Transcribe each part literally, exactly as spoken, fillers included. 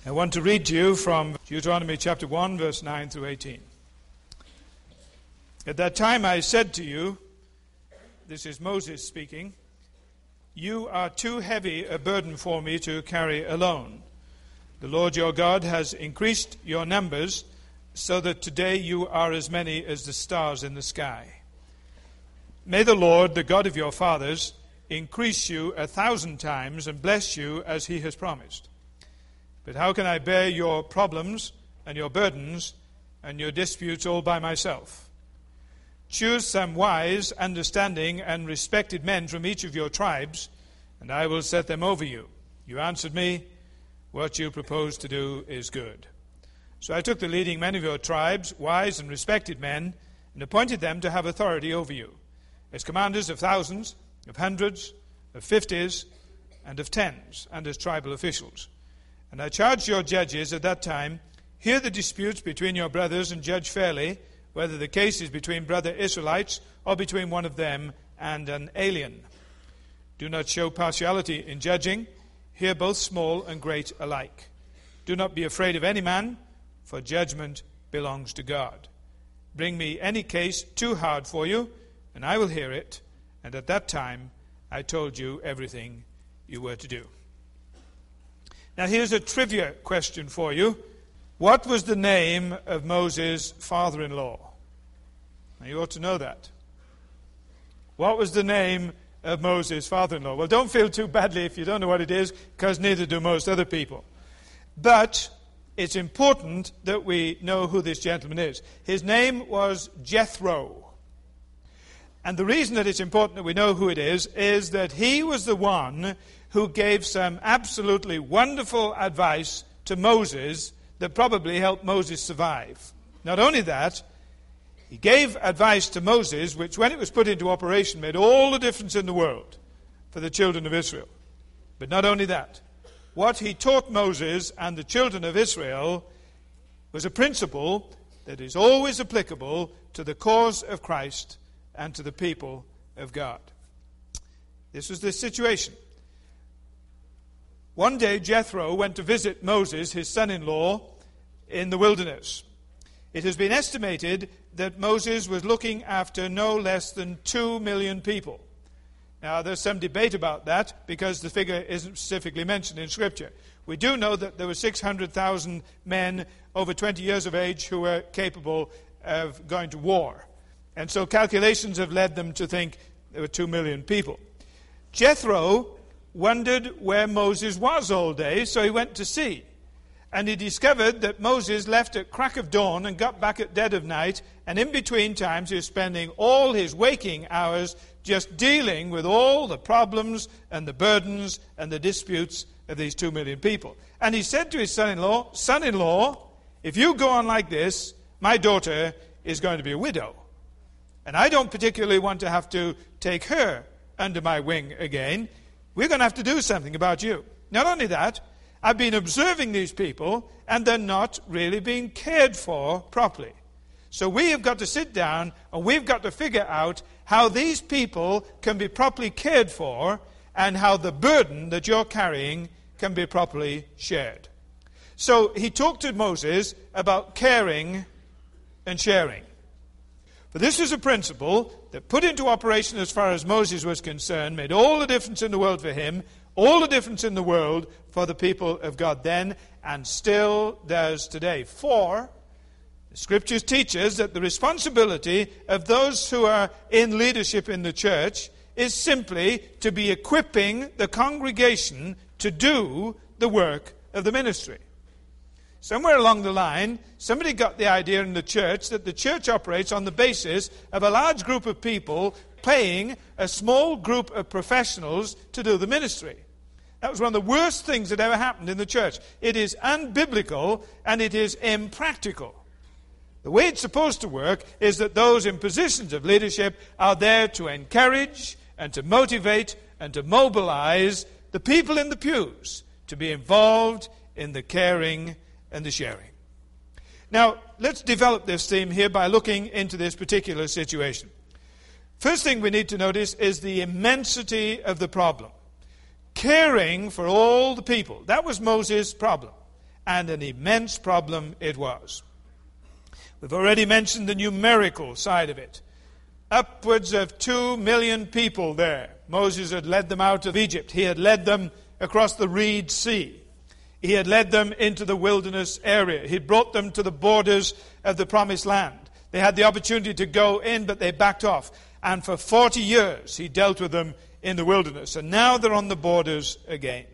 I want to read to you from Deuteronomy chapter one, verse nine through eighteen. At that time I said to you, this is Moses speaking, you are too heavy a burden for me to carry alone. The Lord your God has increased your numbers, so that today you are as many as the stars in the sky. May the Lord, the God of your fathers, increase you a thousand times and bless you as he has promised. But how can I bear your problems and your burdens and your disputes all by myself? Choose some wise, understanding, and respected men from each of your tribes, and I will set them over you. You answered me, what you propose to do is good. So I took the leading men of your tribes, wise and respected men, and appointed them to have authority over you, as commanders of thousands, of hundreds, of fifties, and of tens, and as tribal officials. And I charged your judges at that time, hear the disputes between your brothers and judge fairly, whether the case is between brother Israelites or between one of them and an alien. Do not show partiality in judging. Hear both small and great alike. Do not be afraid of any man, for judgment belongs to God. Bring me any case too hard for you, and I will hear it. And at that time I told you everything you were to do. Now here's a trivia question for you. What was the name of Moses' father-in-law? Now you ought to know that. What was the name of Moses' father-in-law? Well, don't feel too badly if you don't know what it is, because neither do most other people. But it's important that we know who this gentleman is. His name was Jethro. And the reason that it's important that we know who it is, is that he was the one who gave some absolutely wonderful advice to Moses that probably helped Moses survive. Not only that, he gave advice to Moses, which when it was put into operation made all the difference in the world for the children of Israel. But not only that, what he taught Moses and the children of Israel was a principle that is always applicable to the cause of Christ and to the people of God. This was the situation. One day Jethro went to visit Moses, his son-in-law, in the wilderness. It has been estimated that Moses was looking after no less than two million people. Now, there's some debate about that because the figure isn't specifically mentioned in Scripture. We do know that there were six hundred thousand men over twenty years of age who were capable of going to war. And so calculations have led them to think there were two million people. Jethro wondered where Moses was all day, so he went to see. And he discovered that Moses left at crack of dawn and got back at dead of night, and in between times he was spending all his waking hours just dealing with all the problems and the burdens and the disputes of these two million people. And he said to his son-in-law, son-in-law, if you go on like this, my daughter is going to be a widow. And I don't particularly want to have to take her under my wing again. We're going to have to do something about you. Not only that, I've been observing these people, and they're not really being cared for properly. So we have got to sit down, and we've got to figure out how these people can be properly cared for, and how the burden that you're carrying can be properly shared. So he talked to Moses about caring and sharing. But this is a principle that put into operation as far as Moses was concerned, made all the difference in the world for him, all the difference in the world for the people of God then, and still does today. For the Scriptures teach us that the responsibility of those who are in leadership in the church is simply to be equipping the congregation to do the work of the ministry. Somewhere along the line, somebody got the idea in the church that the church operates on the basis of a large group of people paying a small group of professionals to do the ministry. That was one of the worst things that ever happened in the church. It is unbiblical and it is impractical. The way it's supposed to work is that those in positions of leadership are there to encourage and to motivate and to mobilize the people in the pews to be involved in the caring and the sharing. Now, let's develop this theme here by looking into this particular situation. First thing we need to notice is the immensity of the problem. Caring for all the people. That was Moses' problem. and an immense problem it was. We've already mentioned the numerical side of it. Upwards of two million people there. Moses had led them out of Egypt. He had led them across the Reed Sea. He had led them into the wilderness area. He brought them to the borders of the Promised Land. They had the opportunity to go in, but they backed off. And for forty years, he dealt with them in the wilderness. And now they're on the borders again.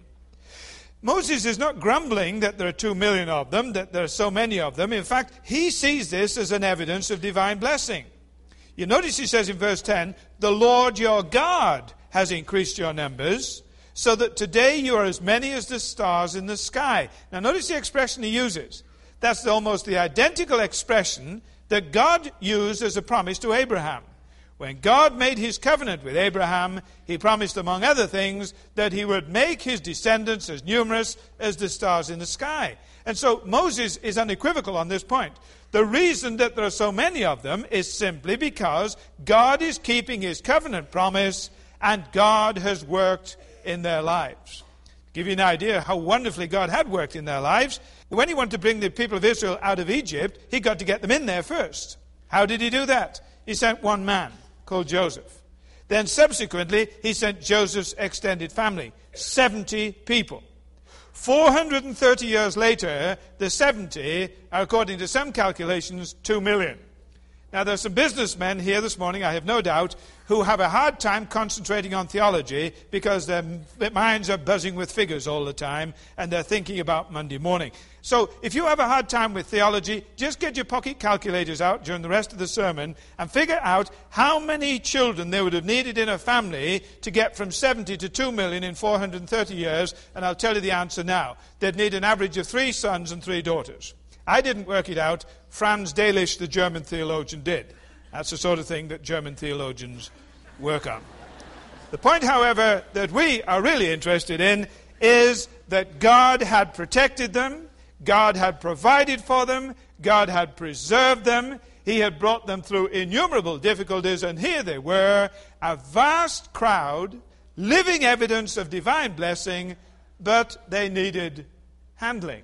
Moses is not grumbling that there are two million of them, that there are so many of them. In fact, he sees this as an evidence of divine blessing. You notice he says in verse ten, "The Lord your God has increased your numbers, so that today you are as many as the stars in the sky." Now notice the expression he uses. That's almost the identical expression that God used as a promise to Abraham. When God made his covenant with Abraham, he promised, among other things, that he would make his descendants as numerous as the stars in the sky. And so Moses is unequivocal on this point. The reason that there are so many of them is simply because God is keeping his covenant promise and God has worked in their lives. To give you an idea how wonderfully God had worked in their lives, when he wanted to bring the people of Israel out of Egypt, he got to get them in there first. How did he do that? He sent one man called Joseph. Then subsequently, he sent Joseph's extended family, seventy people. four hundred thirty years later, the seventy are, according to some calculations, two million. Now, there are some businessmen here this morning, I have no doubt, who have a hard time concentrating on theology because their minds are buzzing with figures all the time and they're thinking about Monday morning. So, if you have a hard time with theology, just get your pocket calculators out during the rest of the sermon and figure out how many children they would have needed in a family to get from seventy to two million in four hundred thirty years, and I'll tell you the answer now. They'd need an average of three sons and three daughters. I didn't work it out. Franz Delitzsch, the German theologian, did. That's the sort of thing that German theologians work on. The point, however, that we are really interested in is that God had protected them, God had provided for them, God had preserved them, he had brought them through innumerable difficulties, and here they were, a vast crowd, living evidence of divine blessing, but they needed handling.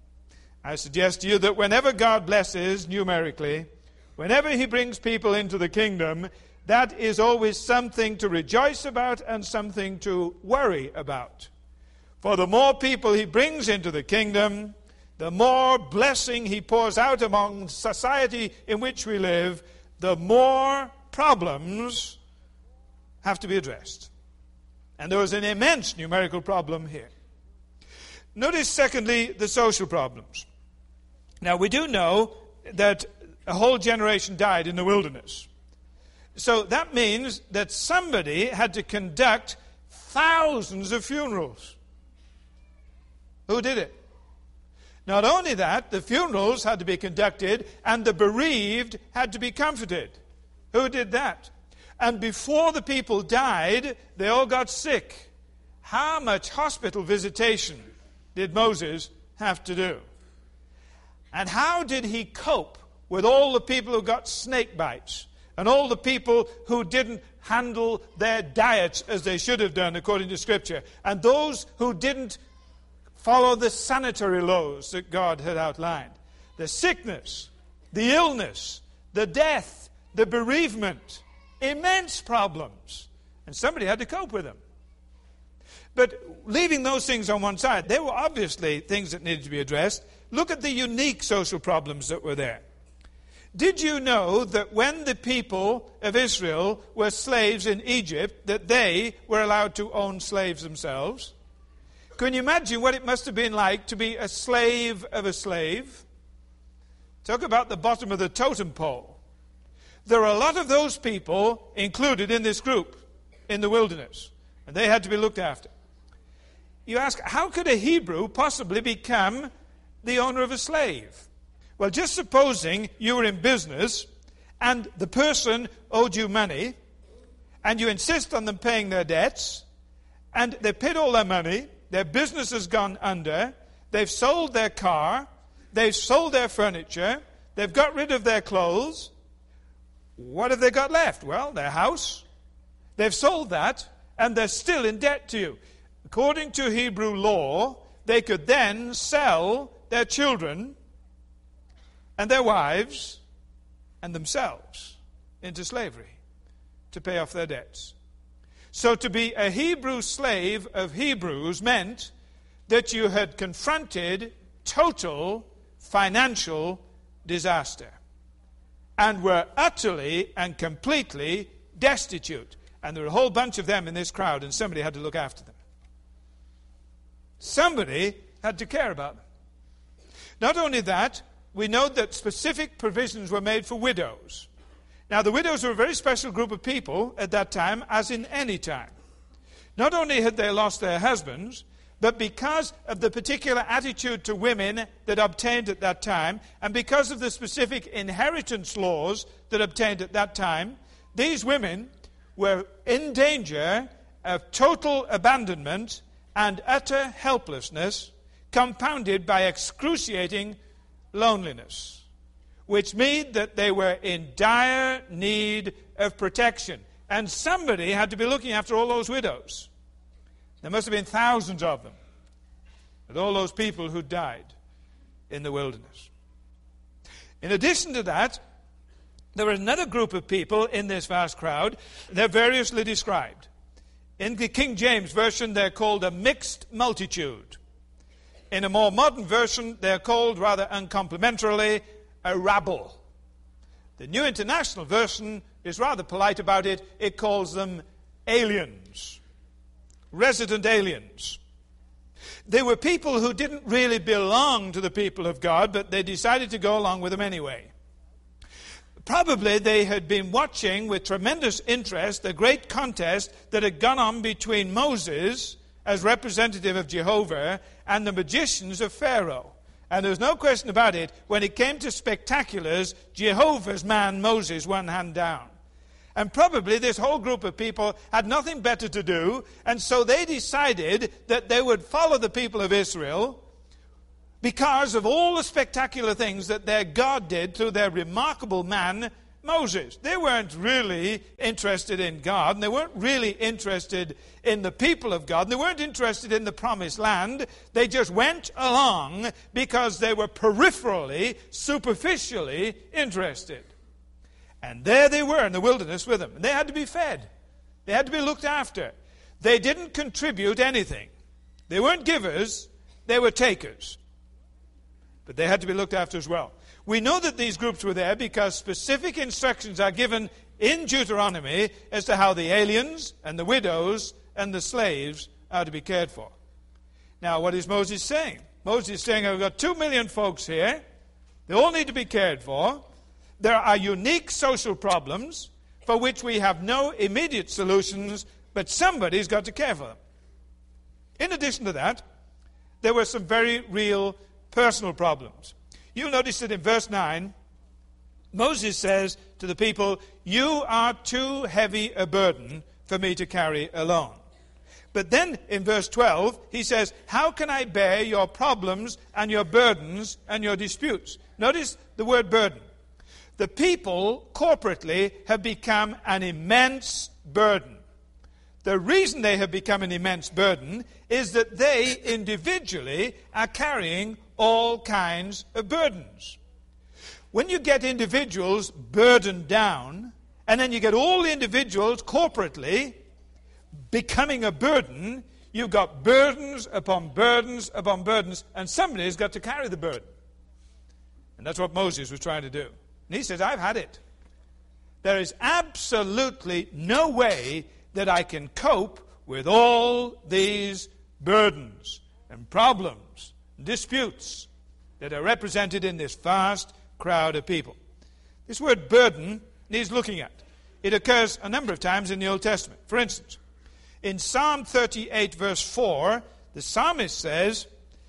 I suggest to you that whenever God blesses numerically, whenever he brings people into the kingdom, that is always something to rejoice about and something to worry about. For the more people he brings into the kingdom, the more blessing he pours out among society in which we live, the more problems have to be addressed. And there was an immense numerical problem here. Notice, secondly, the social problems. Now, we do know that a whole generation died in the wilderness. So that means that somebody had to conduct thousands of funerals. Who did it? Not only that, the funerals had to be conducted and the bereaved had to be comforted. Who did that? And before the people died, they all got sick. How much hospital visitation did Moses have to do? And how did he cope with all the people who got snake bites and all the people who didn't handle their diets as they should have done according to Scripture, and those who didn't follow the sanitary laws that God had outlined? The sickness, the illness, the death, the bereavement, immense problems. And somebody had to cope with them. But leaving those things on one side, there were obviously things that needed to be addressed. Look at the unique social problems that were there. Did you know that when the people of Israel were slaves in Egypt, that they were allowed to own slaves themselves? Can you imagine what it must have been like to be a slave of a slave? Talk about the bottom of the totem pole. There are a lot of those people included in this group in the wilderness, and they had to be looked after. You ask, how could a Hebrew possibly become the owner of a slave? Well, just supposing you were in business and the person owed you money and you insist on them paying their debts and they paid all their money, their business has gone under, they've sold their car, they've sold their furniture, they've got rid of their clothes. What have they got left? Well, their house. They've sold that and they're still in debt to you. According to Hebrew law, they could then sell their children and their wives and themselves into slavery to pay off their debts. So to be a Hebrew slave of Hebrews meant that you had confronted total financial disaster and were utterly and completely destitute. And there were a whole bunch of them in this crowd, and somebody had to look after them. Somebody had to care about them. Not only that, we know that specific provisions were made for widows. Now, the widows were a very special group of people at that time, as in any time. Not only had they lost their husbands, but because of the particular attitude to women that obtained at that time, and because of the specific inheritance laws that obtained at that time, these women were in danger of total abandonment and utter helplessness, compounded by excruciating loneliness, which meant that they were in dire need of protection. And somebody had to be looking after all those widows. There must have been thousands of them, with all those people who died in the wilderness. In addition to that, there was another group of people in this vast crowd. They're variously described. In the King James Version, they're called a mixed multitude. In a more modern version, they're called, rather uncomplimentarily, a rabble. The New International Version is rather polite about it. It calls them aliens, resident aliens. They were people who didn't really belong to the people of God, but they decided to go along with them anyway. Probably they had been watching with tremendous interest the great contest that had gone on between Moses, as representative of Jehovah, and the magicians of Pharaoh. And there's no question about it, when it came to spectaculars, Jehovah's man Moses won hand down. And probably this whole group of people had nothing better to do, and so they decided that they would follow the people of Israel because of all the spectacular things that their God did through their remarkable man, Moses. They weren't really interested in God, and they weren't really interested in the people of God, and they weren't interested in the promised land. They just went along because they were peripherally, superficially interested. And there they were in the wilderness with them. And they had to be fed. They had to be looked after. They didn't contribute anything. They weren't givers, they were takers. But they had to be looked after as well. We know that these groups were there because specific instructions are given in Deuteronomy as to how the aliens and the widows and the slaves are to be cared for. Now, what is Moses saying? Moses is saying, I've got two million folks here. They all need to be cared for. There are unique social problems for which we have no immediate solutions, but somebody's got to care for them. In addition to that, there were some very real personal problems. You'll notice that in verse nine, Moses says to the people, you are too heavy a burden for me to carry alone. But then in verse twelve, he says, how can I bear your problems and your burdens and your disputes? Notice the word burden. The people corporately have become an immense burden. The reason they have become an immense burden is that they individually are carrying all kinds of burdens. When you get individuals burdened down, and then you get all the individuals corporately becoming a burden, you've got burdens upon burdens upon burdens, and somebody's got to carry the burden. And that's what Moses was trying to do. And he says, I've had it. There is absolutely no way that I can cope with all these burdens and problems and disputes that are represented in this vast crowd of people. This word burden needs looking at. It occurs a number of times in the Old Testament. For instance, in Psalm thirty-eight, verse four, the psalmist says,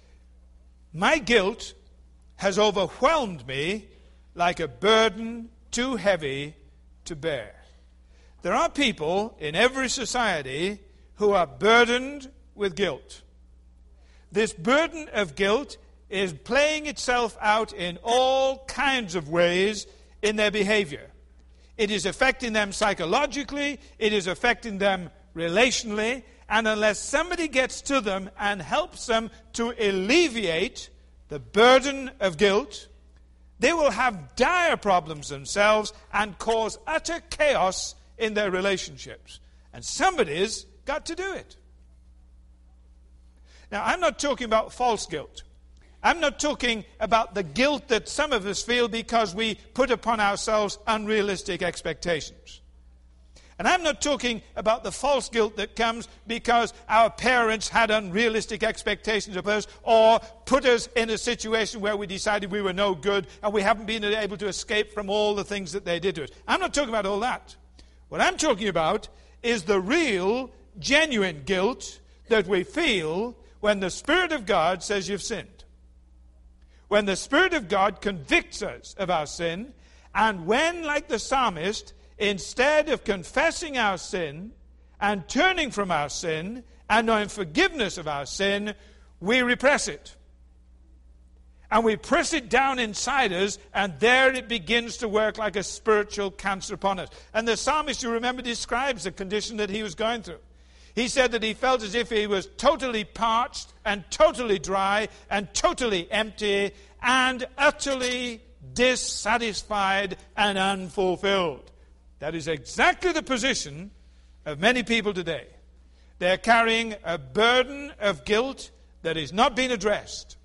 my guilt has overwhelmed me like a burden too heavy to bear. There are people in every society who are burdened with guilt. This burden of guilt is playing itself out in all kinds of ways in their behavior. It is affecting them psychologically, it is affecting them relationally, and unless somebody gets to them and helps them to alleviate the burden of guilt, they will have dire problems themselves and cause utter chaos in their relationships. And somebody's got to do it. Now, I'm not talking about false guilt. I'm not talking about the guilt that some of us feel because we put upon ourselves unrealistic expectations. And I'm not talking about the false guilt that comes because our parents had unrealistic expectations of us or put us in a situation where we decided we were no good and we haven't been able to escape from all the things that they did to us. I'm not talking about all that. What I'm talking about is the real, genuine guilt that we feel when the Spirit of God says you've sinned. When the Spirit of God convicts us of our sin, and when, like the psalmist, instead of confessing our sin and turning from our sin and knowing forgiveness of our sin, we repress it. And we press it down inside us, and there it begins to work like a spiritual cancer upon us. And the psalmist, you remember, describes the condition that he was going through. He said that he felt as if he was totally parched and totally dry and totally empty and utterly dissatisfied and unfulfilled. That is exactly the position of many people today. They're carrying a burden of guilt that is not being addressed.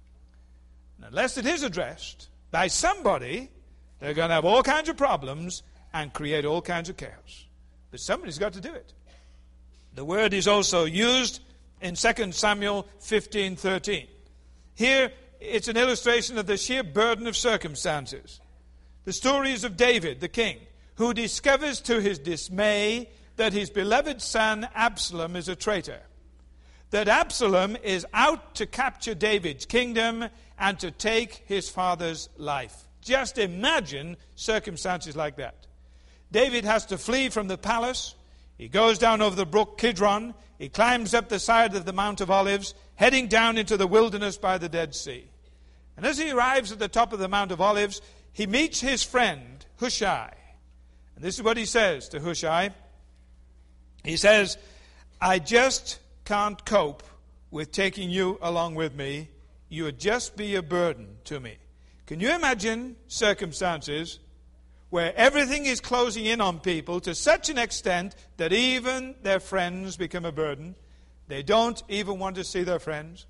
And unless it is addressed by somebody, they're going to have all kinds of problems and create all kinds of chaos. But somebody's got to do it. The word is also used in Second Samuel fifteen thirteen. Here, it's an illustration of the sheer burden of circumstances. The story is of David, the king, who discovers to his dismay that his beloved son Absalom is a traitor. That Absalom is out to capture David's kingdom and to take his father's life. Just imagine circumstances like that. David has to flee from the palace. He goes down over the brook Kidron. He climbs up the side of the Mount of Olives, heading down into the wilderness by the Dead Sea. And as he arrives at the top of the Mount of Olives, he meets his friend Hushai. And this is what he says to Hushai. He says, I just can't cope with taking you along with me. You would just be a burden to me. Can you imagine circumstances where everything is closing in on people to such an extent that even their friends become a burden? They don't even want to see their friends.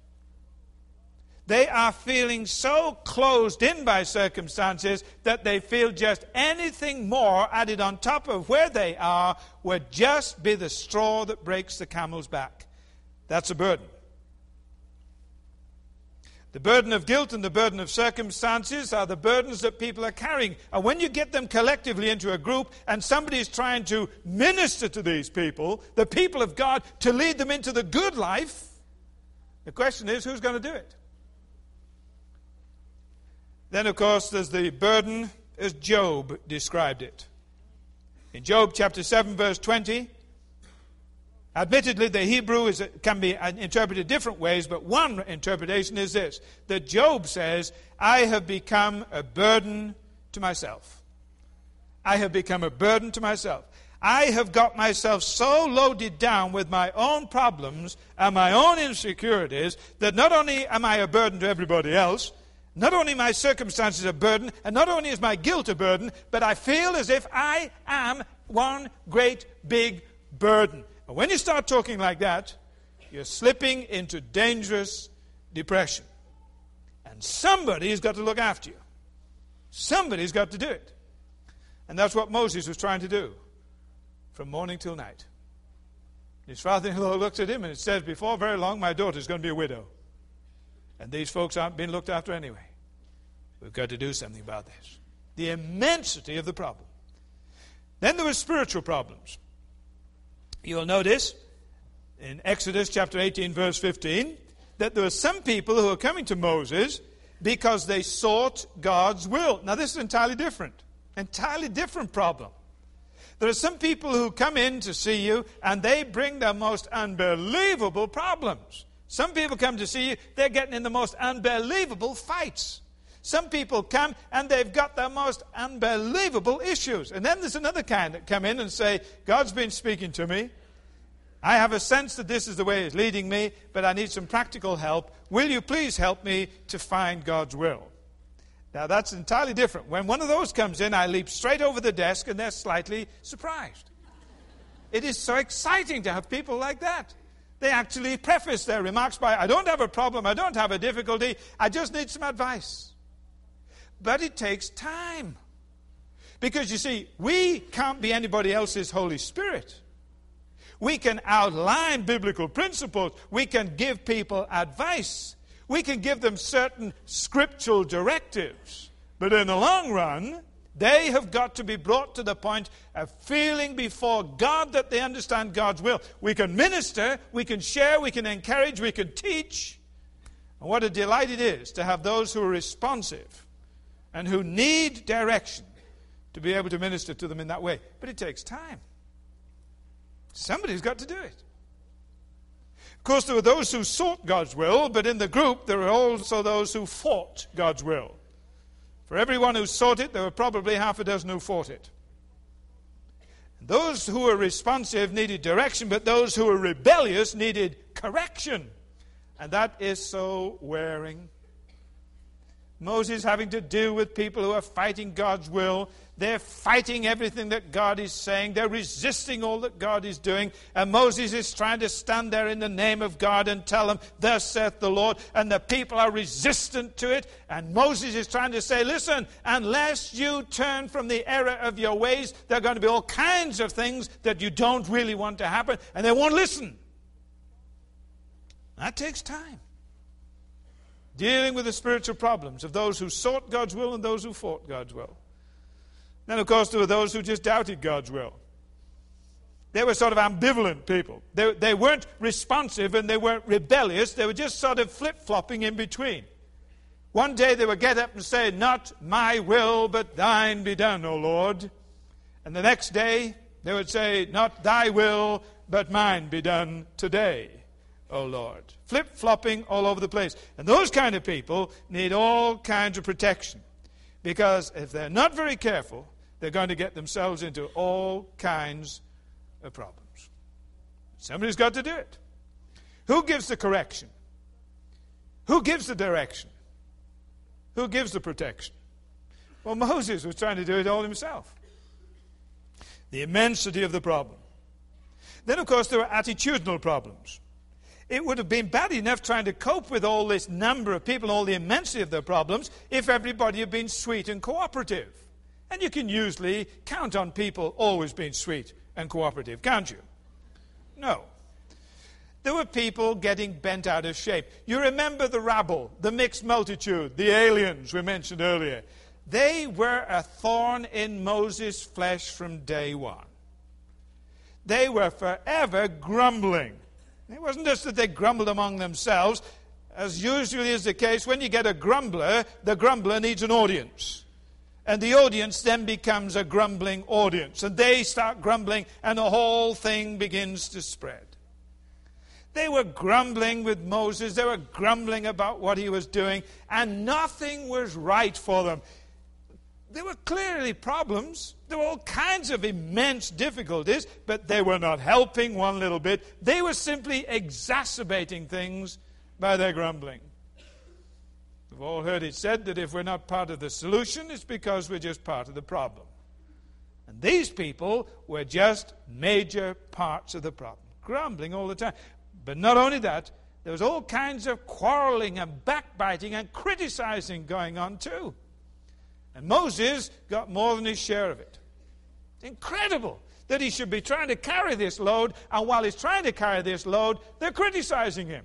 They are feeling so closed in by circumstances that they feel just anything more added on top of where they are would just be the straw that breaks the camel's back. That's a burden. The burden of guilt and the burden of circumstances are the burdens that people are carrying. And when you get them collectively into a group and somebody is trying to minister to these people, the people of God, to lead them into the good life, the question is, who's going to do it? Then, of course, there's the burden as Job described it. In Job chapter seven, verse twenty, admittedly, the Hebrew is, can be interpreted different ways, but one interpretation is this, that Job says, I have become a burden to myself. I have become a burden to myself. I have got myself so loaded down with my own problems and my own insecurities that not only am I a burden to everybody else, not only my circumstances a burden, and not only is my guilt a burden, but I feel as if I am one great big burden. And when you start talking like that, you're slipping into dangerous depression. And somebody's got to look after you. Somebody's got to do it. And that's what Moses was trying to do from morning till night. His father-in-law looks at him and it says, before very long, my daughter's going to be a widow. And these folks aren't being looked after anyway. We've got to do something about this. The immensity of the problem. Then there were spiritual problems. You'll notice in Exodus chapter eighteen, verse fifteen, that there were some people who were coming to Moses because they sought God's will. Now this is entirely different. Entirely different problem. There are some people who come in to see you and they bring the most unbelievable problems. Some people come to see you, they're getting in the most unbelievable fights. Some people come and they've got the most unbelievable issues. And then there's another kind that come in and say, God's been speaking to me, I have a sense that this is the way it's leading me, but I need some practical help. Will you please help me to find God's will? Now, that's entirely different. When one of those comes in, I leap straight over the desk, and they're slightly surprised. It is so exciting to have people like that. They actually preface their remarks by, I don't have a problem, I don't have a difficulty, I just need some advice. But it takes time. Because, you see, we can't be anybody else's Holy Spirit. We can outline biblical principles. We can give people advice. We can give them certain scriptural directives. But in the long run, they have got to be brought to the point of feeling before God that they understand God's will. We can minister, we can share, we can encourage, we can teach. And what a delight it is to have those who are responsive and who need direction to be able to minister to them in that way. But it takes time. Somebody's got to do it. Of course, there were those who sought God's will, but in the group there were also those who fought God's will. For everyone who sought it, there were probably half a dozen who fought it. Those who were responsive needed direction, but those who were rebellious needed correction. And that is so wearing. Moses having to deal with people who are fighting God's will. They're fighting everything that God is saying. They're resisting all that God is doing. And Moses is trying to stand there in the name of God and tell them, thus saith the Lord. And the people are resistant to it. And Moses is trying to say, listen, unless you turn from the error of your ways, there are going to be all kinds of things that you don't really want to happen. And they won't listen. That takes time. Dealing with the spiritual problems of those who sought God's will and those who fought God's will. Then, of course, there were those who just doubted God's will. They were sort of ambivalent people. They, they weren't responsive and they weren't rebellious. They were just sort of flip-flopping in between. One day they would get up and say, not my will, but thine be done, O Lord. And the next day they would say, not thy will, but mine be done today, O Lord. Flip-flopping all over the place. And those kind of people need all kinds of protection. Because if they're not very careful, they're going to get themselves into all kinds of problems. Somebody's got to do it. Who gives the correction? Who gives the direction? Who gives the protection? Well, Moses was trying to do it all himself. The immensity of the problem. Then, of course, there were attitudinal problems. It would have been bad enough trying to cope with all this number of people, all the immensity of their problems, if everybody had been sweet and cooperative. And you can usually count on people always being sweet and cooperative, can't you? No. There were people getting bent out of shape. You remember the rabble, the mixed multitude, the aliens we mentioned earlier. They were a thorn in Moses' flesh from day one. They were forever grumbling. It wasn't just that they grumbled among themselves. As usually is the case, when you get a grumbler, the grumbler needs an audience. And the audience then becomes a grumbling audience. And they start grumbling, and the whole thing begins to spread. They were grumbling with Moses. They were grumbling about what he was doing. And nothing was right for them. There were clearly problems. There were all kinds of immense difficulties, but they were not helping one little bit. They were simply exacerbating things by their grumbling. We've all heard it said that if we're not part of the solution, it's because we're just part of the problem. And these people were just major parts of the problem, grumbling all the time. But not only that, there was all kinds of quarreling and backbiting and criticizing going on too. And Moses got more than his share of it. It's incredible that he should be trying to carry this load, and while he's trying to carry this load, they're criticizing him.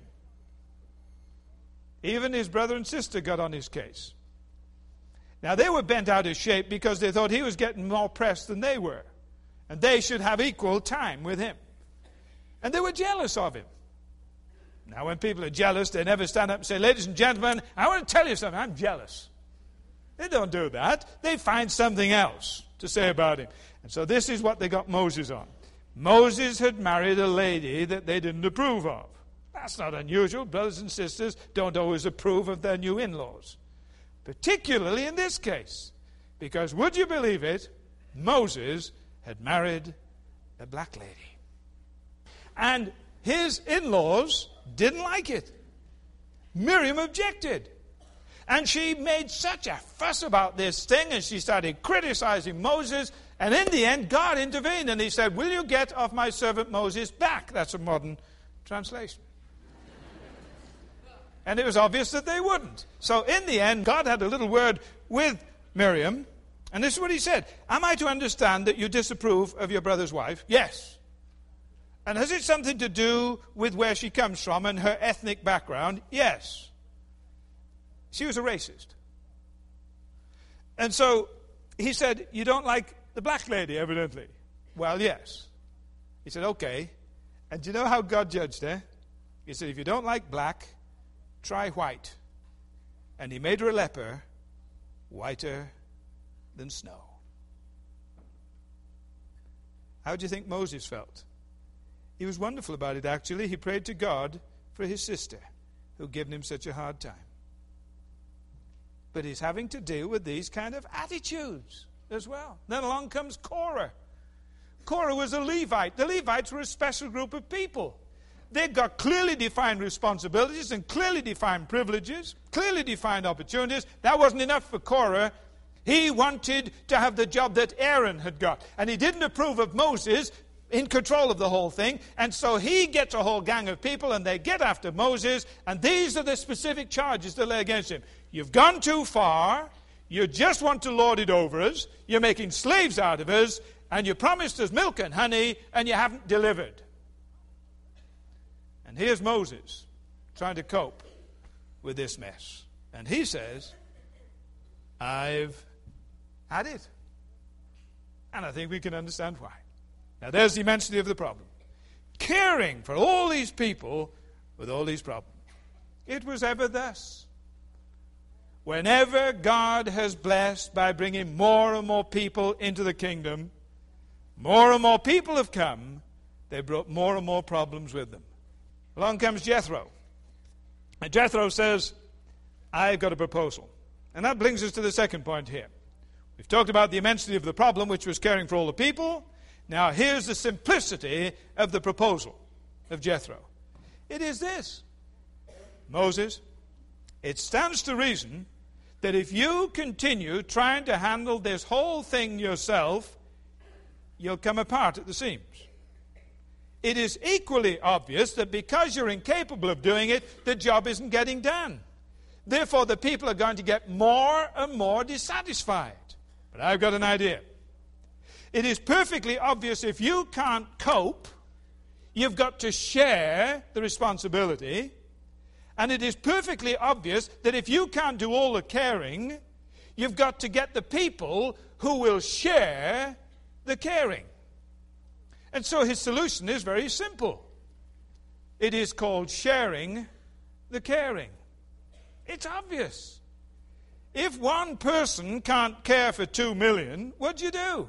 Even his brother and sister got on his case. Now, they were bent out of shape because they thought he was getting more press than they were, and they should have equal time with him. And they were jealous of him. Now, when people are jealous, they never stand up and say, ladies and gentlemen, I want to tell you something, I'm jealous. They don't do that. They find something else to say about him. And so this is what they got Moses on. Moses had married a lady that they didn't approve of. That's not unusual. Brothers and sisters don't always approve of their new in-laws. Particularly in this case. Because, would you believe it, Moses had married a black lady. And his in-laws didn't like it. Miriam objected. And she made such a fuss about this thing, and she started criticizing Moses. And in the end, God intervened, and he said, will you get off my servant Moses back? That's a modern translation. And it was obvious that they wouldn't. So in the end, God had a little word with Miriam. And this is what he said. Am I to understand that you disapprove of your brother's wife? Yes. And has it something to do with where she comes from and her ethnic background? Yes. She was a racist. And so he said, you don't like the black lady, evidently. Well, yes. He said, okay. And do you know how God judged her? He said, if you don't like black, try white. And he made her a leper, whiter than snow. How do you think Moses felt? He was wonderful about it, actually. He prayed to God for his sister, who'd given him such a hard time. But he's having to deal with these kind of attitudes as well. Then along comes Korah. Korah was a Levite. The Levites were a special group of people. They've got clearly defined responsibilities and clearly defined privileges, clearly defined opportunities. That wasn't enough for Korah. He wanted to have the job that Aaron had got. And he didn't approve of Moses in control of the whole thing. And so he gets a whole gang of people, and they get after Moses. And these are the specific charges they lay against him. You've gone too far. You just want to lord it over us. You're making slaves out of us. And you promised us milk and honey, and you haven't delivered. And here's Moses trying to cope with this mess. And he says, I've had it. And I think we can understand why. Now there's the immensity of the problem. Caring for all these people with all these problems. It was ever thus. Whenever God has blessed by bringing more and more people into the kingdom, more and more people have come, they brought more and more problems with them. Along comes Jethro. And Jethro says, I've got a proposal. And that brings us to the second point here. We've talked about the immensity of the problem, which was caring for all the people. Now here's the simplicity of the proposal of Jethro. It is this. Moses, it stands to reason that if you continue trying to handle this whole thing yourself, you'll come apart at the seams. It is equally obvious that because you're incapable of doing it, the job isn't getting done. Therefore, the people are going to get more and more dissatisfied. But I've got an idea. It is perfectly obvious if you can't cope, you've got to share the responsibility. And it is perfectly obvious that if you can't do all the caring, you've got to get the people who will share the caring. And so his solution is very simple. It is called sharing the caring. It's obvious. If one person can't care for two million, what do you do?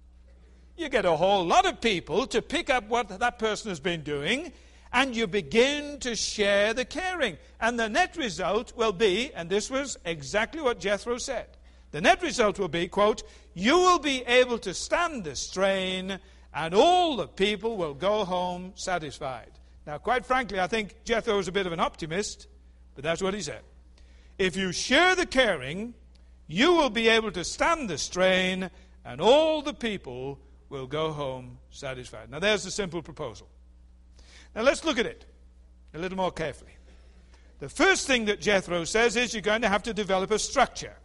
You get a whole lot of people to pick up what that person has been doing, and you begin to share the caring. And the net result will be, and this was exactly what Jethro said, the net result will be, quote, you will be able to stand the strain, and all the people will go home satisfied. Now, quite frankly, I think Jethro was a bit of an optimist, but that's what he said. If you share the caring, you will be able to stand the strain, and all the people will go home satisfied. Now, there's the simple proposal. Now, let's look at it a little more carefully. The first thing that Jethro says is you're going to have to develop a structure.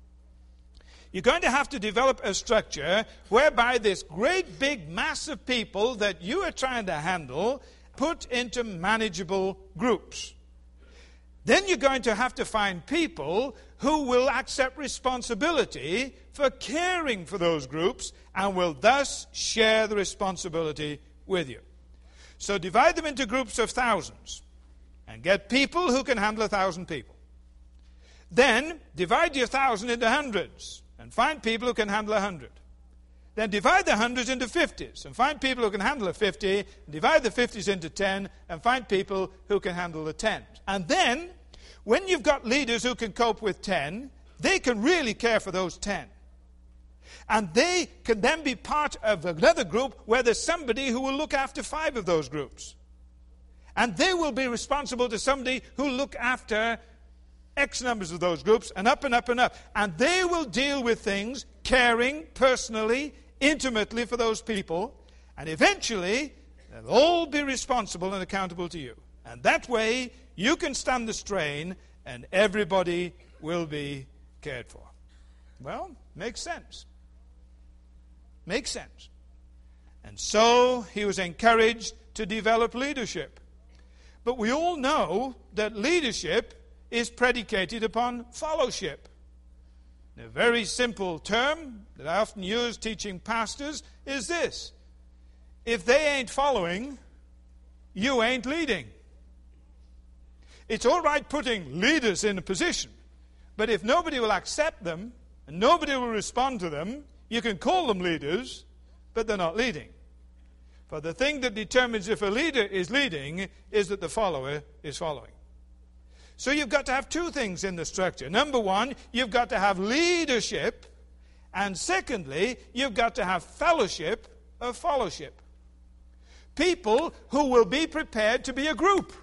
You're going to have to develop a structure whereby this great big mass of people that you are trying to handle put into manageable groups. Then you're going to have to find people who will accept responsibility for caring for those groups and will thus share the responsibility with you. So divide them into groups of thousands and get people who can handle a thousand people. Then divide your thousand into hundreds and find people who can handle a hundred. Then divide the hundreds into fifties and find people who can handle a fifty. And divide the fifties into ten and find people who can handle the ten. And then, when you've got leaders who can cope with ten, they can really care for those ten. And they can then be part of another group where there's somebody who will look after five of those groups. And they will be responsible to somebody who will look after X numbers of those groups, and up and up and up. And they will deal with things, caring personally, intimately for those people. And eventually, they'll all be responsible and accountable to you. And that way, you can stand the strain, and everybody will be cared for. Well, makes sense. Makes sense. And so, he was encouraged to develop leadership. But we all know that leadership is predicated upon fellowship. A very simple term that I often use teaching pastors is this: if they ain't following, you ain't leading. It's all right putting leaders in a position, but if nobody will accept them and nobody will respond to them, you can call them leaders, but they're not leading. For the thing that determines if a leader is leading is that the follower is following. So you've got to have two things in the structure. Number one, you've got to have leadership. And secondly, you've got to have fellowship of fellowship. People who will be prepared to be a group.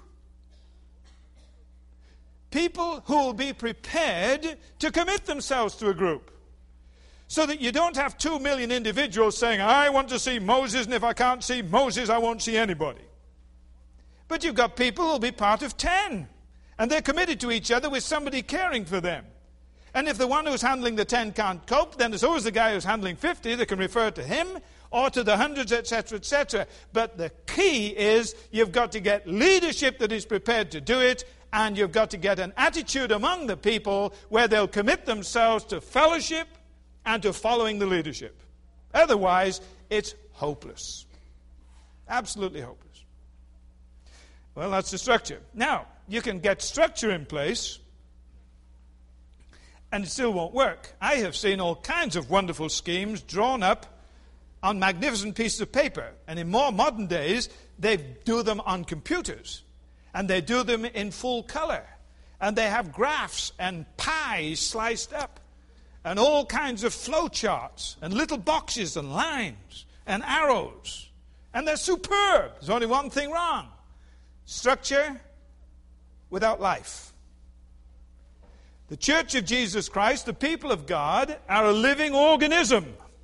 People who will be prepared to commit themselves to a group. So that you don't have two million individuals saying, I want to see Moses, and if I can't see Moses, I won't see anybody. But you've got people who will be part of ten. And they're committed to each other with somebody caring for them. And if the one who's handling the ten can't cope, then there's always the guy who's handling fifty that can refer to him or to the hundreds, et cetera, et cetera. But the key is you've got to get leadership that is prepared to do it, and you've got to get an attitude among the people where they'll commit themselves to fellowship and to following the leadership. Otherwise, it's hopeless. Absolutely hopeless. Well, that's the structure. Now, you can get structure in place, and it still won't work. I have seen all kinds of wonderful schemes drawn up on magnificent pieces of paper. And in more modern days, they do them on computers. And they do them in full color. And they have graphs and pies sliced up. And all kinds of flow charts. And little boxes and lines and arrows. And they're superb. There's only one thing wrong. Structure without life. The Church of Jesus Christ, the people of God, are a living organism,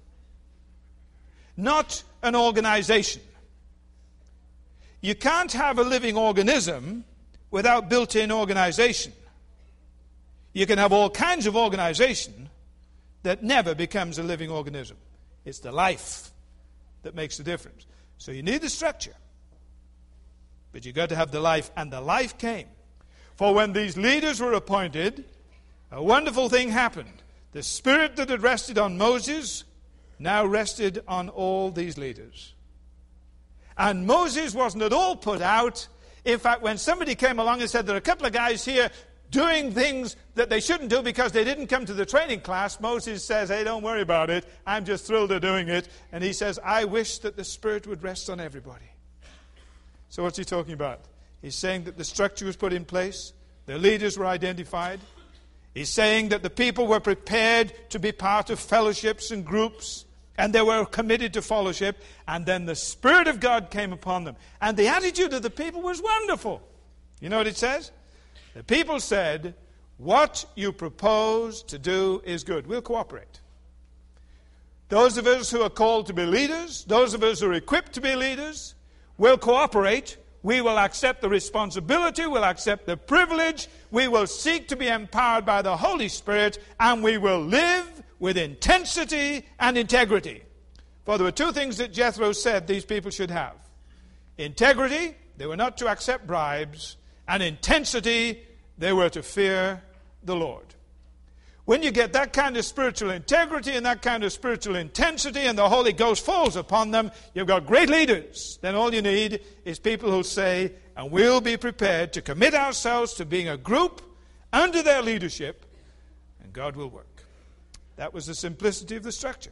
not an organization. You can't have a living organism without built-in organization. You can have all kinds of organization that never becomes a living organism. It's the life that makes the difference. So you need the structure, but you've got to have the life, and the life came. For when these leaders were appointed, a wonderful thing happened. The spirit that had rested on Moses now rested on all these leaders. And Moses wasn't at all put out. In fact, when somebody came along and said, there are a couple of guys here doing things that they shouldn't do because they didn't come to the training class, Moses says, hey, don't worry about it. I'm just thrilled they're doing it. And he says, I wish that the Spirit would rest on everybody. So what's he talking about? He's saying that the structure was put in place. The leaders were identified. He's saying that the people were prepared to be part of fellowships and groups, and they were committed to fellowship. And then the Spirit of God came upon them. And the attitude of the people was wonderful. You know what it says? The people said, what you propose to do is good. We'll cooperate. Those of us who are called to be leaders, those of us who are equipped to be leaders, will cooperate. We will accept the responsibility, we'll accept the privilege, we will seek to be empowered by the Holy Spirit, and we will live with intensity and integrity. For there were two things that Jethro said these people should have. Integrity, they were not to accept bribes, and intensity, they were to fear the Lord. When you get that kind of spiritual integrity and that kind of spiritual intensity and the Holy Ghost falls upon them, you've got great leaders. Then all you need is people who say, and we'll be prepared to commit ourselves to being a group under their leadership, and God will work. That was the simplicity of the structure.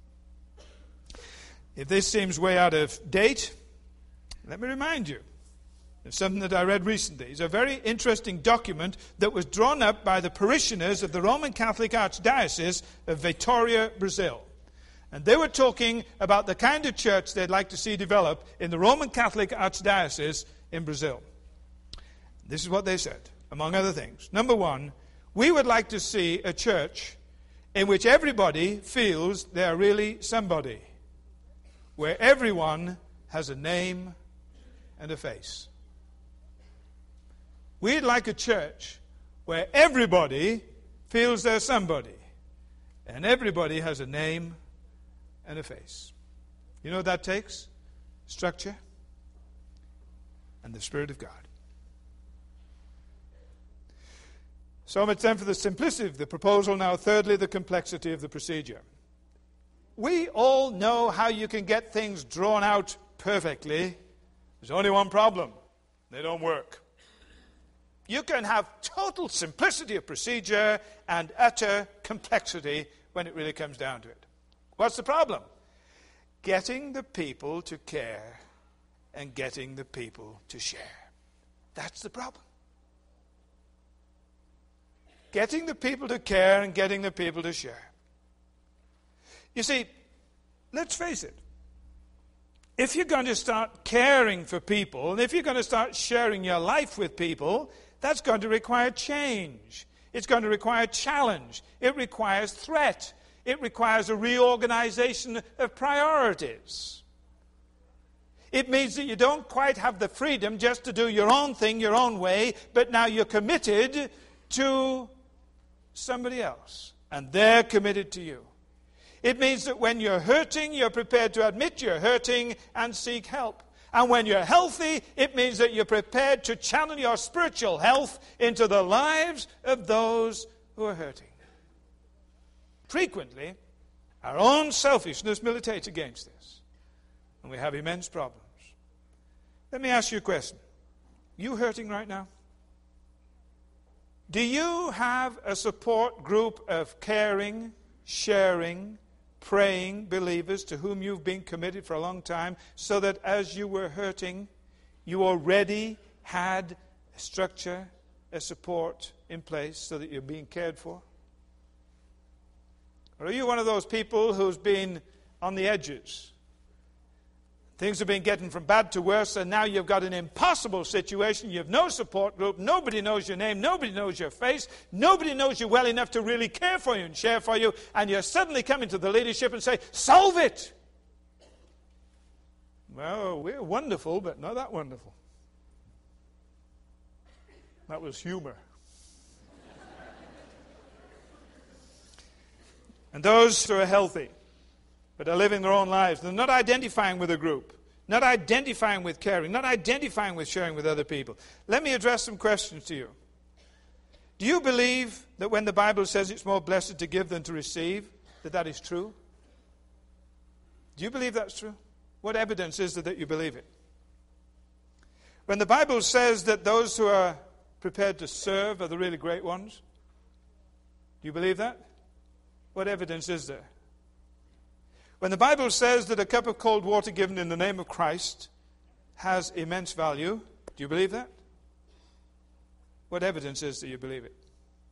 If this seems way out of date, let me remind you. It's something that I read recently. It's a very interesting document that was drawn up by the parishioners of the Roman Catholic Archdiocese of Vitória, Brazil. And they were talking about the kind of church they'd like to see develop in the Roman Catholic Archdiocese in Brazil. This is what they said, among other things. Number one, we would like to see a church in which everybody feels they're really somebody, where everyone has a name and a face. We'd like a church where everybody feels they're somebody, and everybody has a name and a face. You know what that takes? Structure and the Spirit of God. So much then for the simplicity of the proposal. Now, thirdly, the complexity of the procedure. We all know how you can get things drawn out perfectly. There's only one problem. They don't work. You can have total simplicity of procedure and utter complexity when it really comes down to it. What's the problem? Getting the people to care and getting the people to share. That's the problem. Getting the people to care and getting the people to share. You see, let's face it. If you're going to start caring for people, and if you're going to start sharing your life with people, that's going to require change. It's going to require challenge. It requires threat. It requires a reorganization of priorities. It means that you don't quite have the freedom just to do your own thing, your own way, but now you're committed to somebody else, and they're committed to you. It means that when you're hurting, you're prepared to admit you're hurting and seek help. And when you're healthy, it means that you're prepared to channel your spiritual health into the lives of those who are hurting. Frequently, our own selfishness militates against this, and we have immense problems. Let me ask you a question. You hurting right now? Do you have a support group of caring, sharing, praying believers to whom you've been committed for a long time, so that as you were hurting, you already had a structure, a support in place so that you're being cared for? Or are you one of those people who's been on the edges? Things have been getting from bad to worse, and now you've got an impossible situation. You have no support group. Nobody knows your name. Nobody knows your face. Nobody knows you well enough to really care for you and share for you. And you're suddenly coming to the leadership and say, solve it. Well, we're wonderful, but not that wonderful. That was humor. And those who are healthy, but are living their own lives, they're not identifying with a group, not identifying with caring, not identifying with sharing with other people. Let me address some questions to you. Do you believe that when the Bible says it's more blessed to give than to receive, that that is true? Do you believe that's true? What evidence is there that you believe it? When the Bible says that those who are prepared to serve are the really great ones, do you believe that? What evidence is there? When the Bible says that a cup of cold water given in the name of Christ has immense value, do you believe that? What evidence is that you believe it?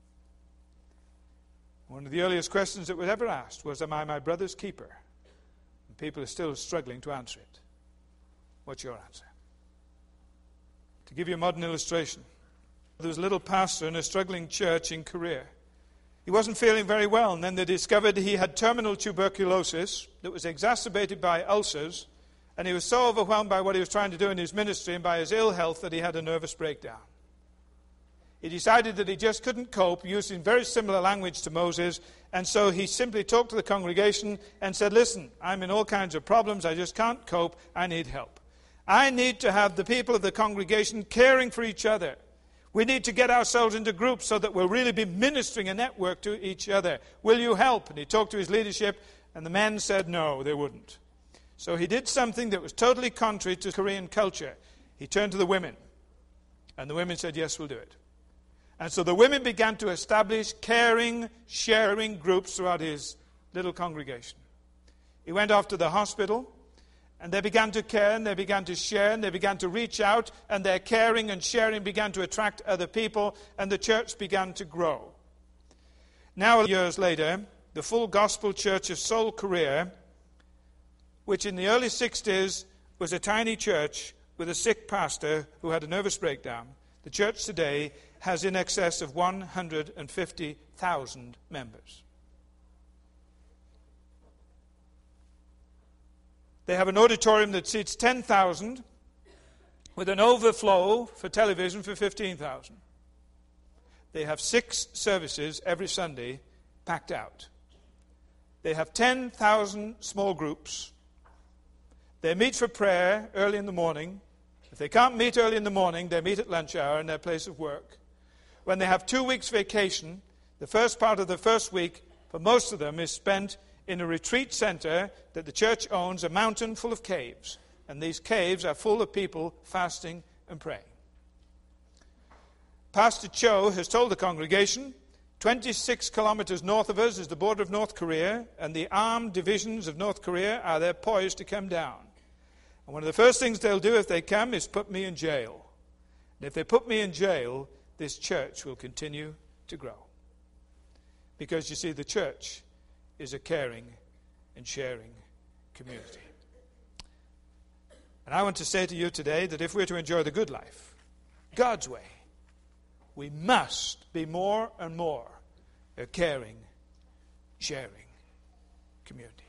One of the earliest questions that was ever asked was, am I my brother's keeper? And people are still struggling to answer it. What's your answer? To give you a modern illustration, there was a little pastor in a struggling church in Korea. He wasn't feeling very well, and then they discovered he had terminal tuberculosis that was exacerbated by ulcers, and he was so overwhelmed by what he was trying to do in his ministry and by his ill health that he had a nervous breakdown. He decided that he just couldn't cope, using very similar language to Moses, and so he simply talked to the congregation and said, listen, I'm in all kinds of problems, I just can't cope, I need help. I need to have the people of the congregation caring for each other. We need to get ourselves into groups so that we'll really be ministering a network to each other. Will you help? And he talked to his leadership, and the men said no, they wouldn't. So he did something that was totally contrary to Korean culture. He turned to the women, and the women said, yes, we'll do it. And so the women began to establish caring, sharing groups throughout his little congregation. He went off to the hospital, and they began to care, and they began to share, and they began to reach out, and their caring and sharing began to attract other people, and the church began to grow. Now, years later, the Full Gospel Church of Seoul, Korea, which in the early sixties was a tiny church with a sick pastor who had a nervous breakdown, the church today has in excess of one hundred fifty thousand members. They have an auditorium that seats ten thousand with an overflow for television for fifteen thousand. They have six services every Sunday packed out. They have ten thousand small groups. They meet for prayer early in the morning. If they can't meet early in the morning, they meet at lunch hour in their place of work. When they have two weeks vacation, the first part of the first week, for most of them, is spent in a retreat center that the church owns, a mountain full of caves. And these caves are full of people fasting and praying. Pastor Cho has told the congregation, twenty-six kilometers north of us is the border of North Korea, and the armed divisions of North Korea are there poised to come down. And one of the first things they'll do if they come is put me in jail. And if they put me in jail, this church will continue to grow. Because you see, the church is a caring and sharing community. And I want to say to you today that if we're to enjoy the good life, God's way, we must be more and more a caring, sharing community.